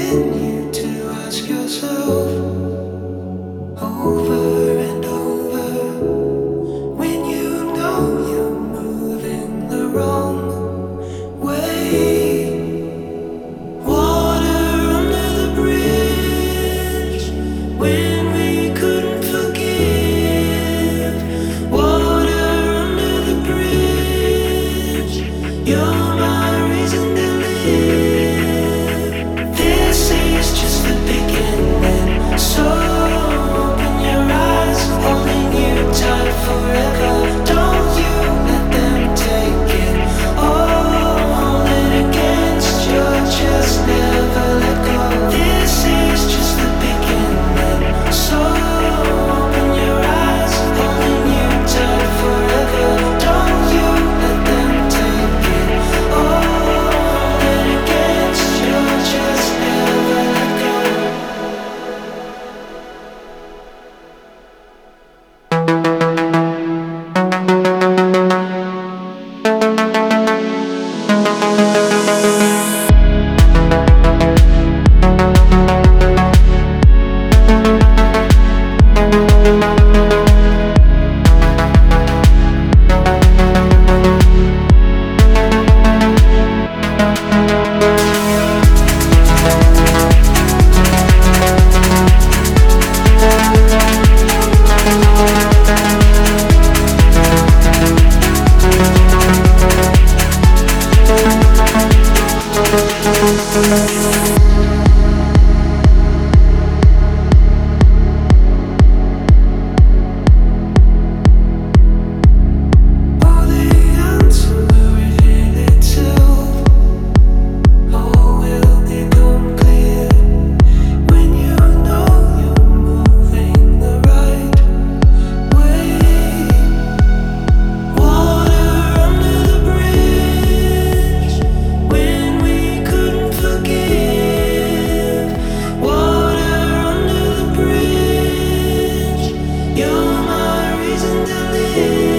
continue to ask yourself over and over when you know you're moving the wrong way. Water under the bridge when we couldn't forgive. Water under the bridge. You're my reason to live. This is just the beginning. So open your eyes, holding you tight forever. Don't you let them take it. Hold it against your chest, never let go. This is just the beginning. So open your eyes, holding you tight forever. Don't you let them take it. Hold it against your chest, never let go. All the answers will reveal itself. All will become clear when you know you're moving the right way. Water under the bridge when we couldn't forgive. Water under the bridge. You're my reason to live.